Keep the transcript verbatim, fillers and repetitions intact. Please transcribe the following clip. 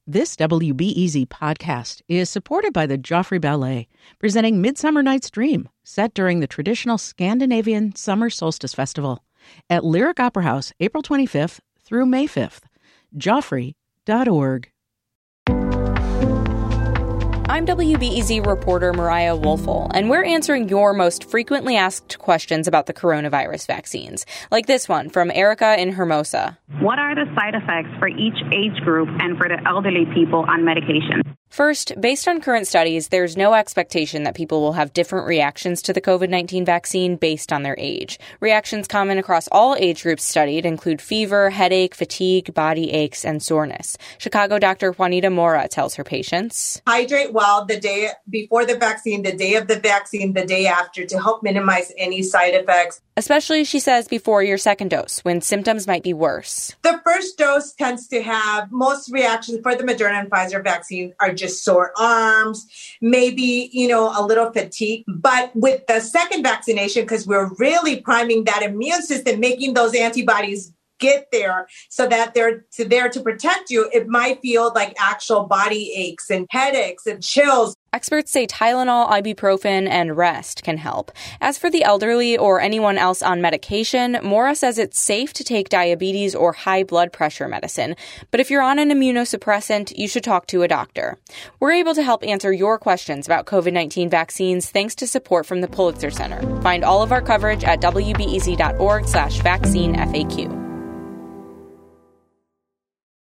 This W B E Z podcast is supported by the Joffrey Ballet, presenting Midsummer Night's Dream, set during the traditional Scandinavian Summer Solstice Festival at Lyric Opera House, April twenty-fifth through May fifth. Joffrey dot org. I'm W B E Z reporter Mariah Woelfel, and we're answering your most frequently asked questions about the coronavirus vaccines, like this one from Erica in Hermosa. What are the side effects for each age group and for the elderly people on medication? First, based on current studies, there's no expectation that people will have different reactions to the covid nineteen vaccine based on their age. Reactions common across all age groups studied include fever, headache, fatigue, body aches, and soreness. Chicago doctor Juanita Mora tells her patients, hydrate well the day before the vaccine, the day of the vaccine, the day after to help minimize any side effects. Especially, she says, before your second dose, when symptoms might be worse. The first dose tends to have most reactions for the Moderna and Pfizer vaccine are just sore arms, maybe, you know, a little fatigue. But with the second vaccination, because we're really priming that immune system, making those antibodies get there so that they're to, there to protect you, it might feel like actual body aches and headaches and chills. Experts say Tylenol, ibuprofen, and rest can help. As for the elderly or anyone else on medication, Mora says it's safe to take diabetes or high blood pressure medicine. But if you're on an immunosuppressant, you should talk to a doctor. We're able to help answer your questions about covid nineteen vaccines thanks to support from the Pulitzer Center. Find all of our coverage at W B E Z dot org slash vaccine F A Q.